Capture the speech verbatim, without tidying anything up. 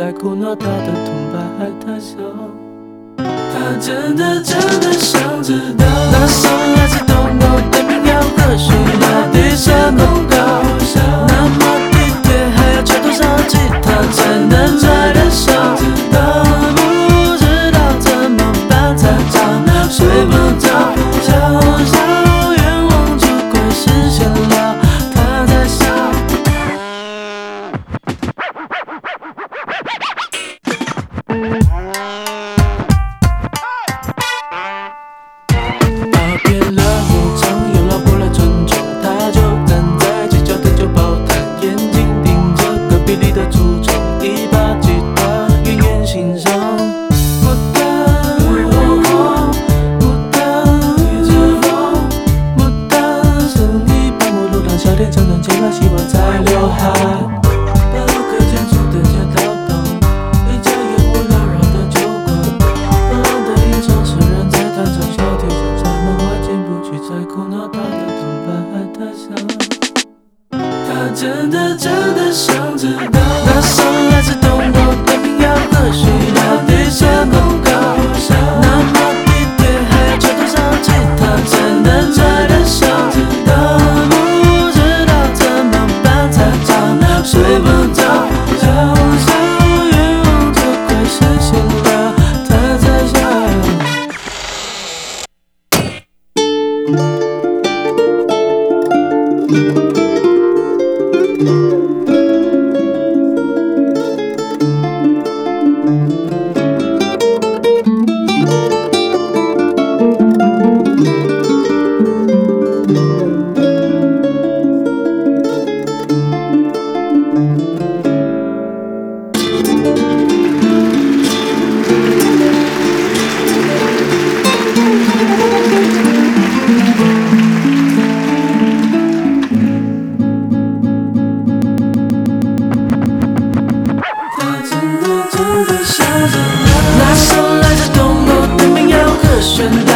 在苦恼他的痛吧，还太小。他真的真的想知道，那首来自东欧的民谣歌曲到底什么高？那么地铁还要吹多少吉他才能载得上？不知道怎么办才长，睡不着，小小愿望就快实现了，他在笑。打遍了牧场，有老婆来春秋，他就站在街角的酒保摊，眼睛盯着隔壁里的橱窗，一把吉他远远欣赏。牡丹，牡丹，牡丹，剩一半我路上小店长长睫毛，希望在刘海。把路可见出的街道灯，一家烟雾缭绕的酒馆，暖暖的一场诗人在弹唱小提琴，在门外进不去，在苦恼他的痛吧还太小。他真的真的想知道，那首来自东欧的民谣歌曲到底什么高？那么地铁还要吹多少吉他才能载得上？不知道怎么办才长，睡不着，小小愿望就快实现了，他在笑。那首来自东欧的民谣歌旋律。